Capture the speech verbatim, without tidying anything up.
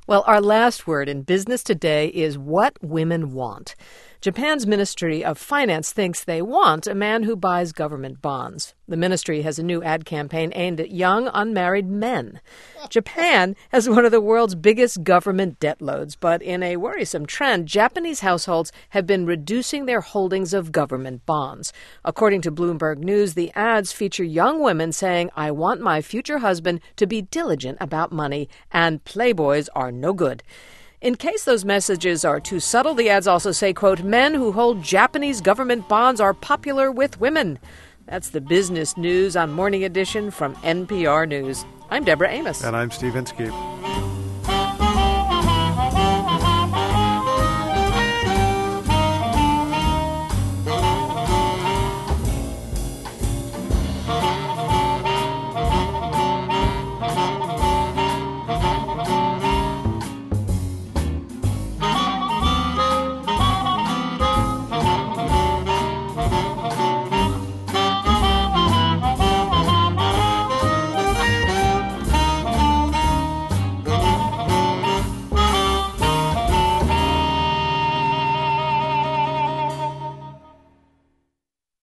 Well, our last word in business today is what women want. Japan's Ministry of Finance thinks they want a man who buys government bonds. The ministry has a new ad campaign aimed at young, unmarried men. Japan has one of the world's biggest government debt loads, but in a worrisome trend, Japanese households have been reducing their holdings of government bonds. According to Bloomberg News, the ads feature young women saying, "I want my future husband to be diligent about money, and playboys are no good." In case those messages are too subtle, the ads also say, quote, "Men who hold Japanese government bonds are popular with women." That's the business news on Morning Edition from N P R News. I'm Deborah Amos. And I'm Steve Inskeep.